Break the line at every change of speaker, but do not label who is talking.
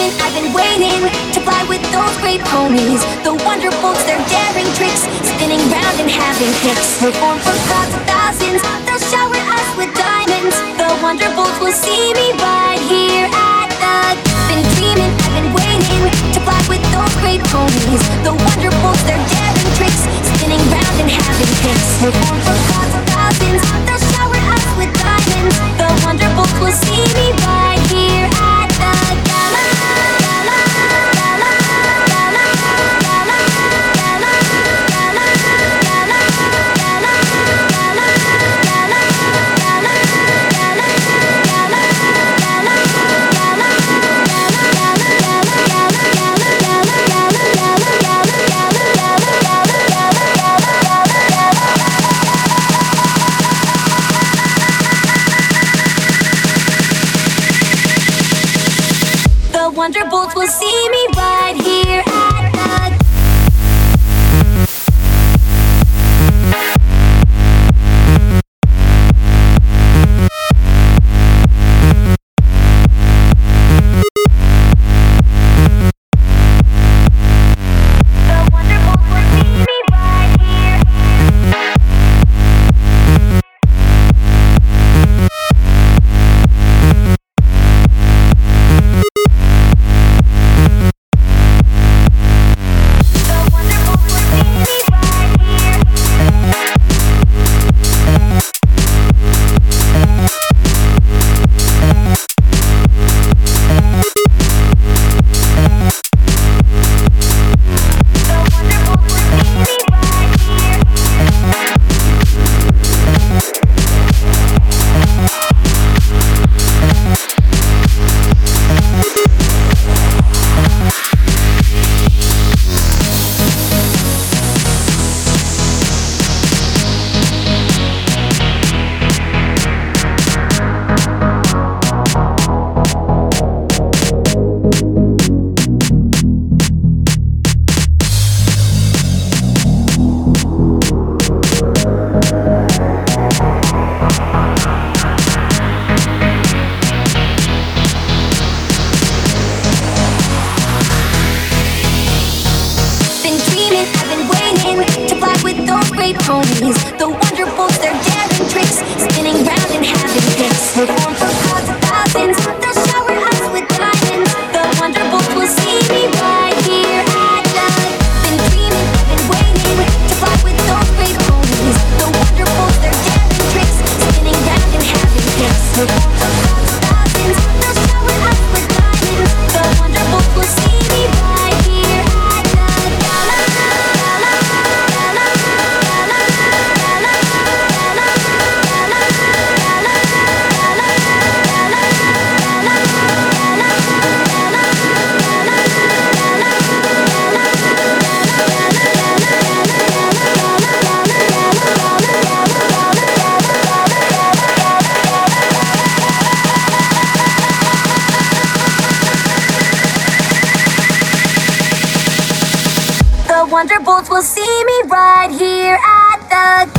dreaming, I've been waiting to fly with those great ponies. The Wonderbolts, their daring tricks, spinning round and having kicks. Perform for crowds of thousands, they'll shower us with diamonds. The Wonderbolts will see me right here at the. Been dreaming, I've been waiting to fly with those great ponies. The Wonderbolts, their daring tricks, spinning round and having kicks. Perform for crowds of thousands, they'll shower us with diamonds. The Wonderbolts will see me right here at the gala. Wonderbolts will see me right here at the. Ponies, the Wonderbolts, their daring tricks, spinning round and having kicks. Perform for crowds of thousands, they'll shower us with diamonds. The Wonderbolts will see me right here at the. Been dreaming, I've been waiting to fly with those great ponies. The Wonderbolts, their daring tricks, spinning round and having kicks. Perform for crowds of thousands, they'll shower us with diamonds. The Wonderbolts will see me right here at the gala. The Wonderbolts will see me right here at the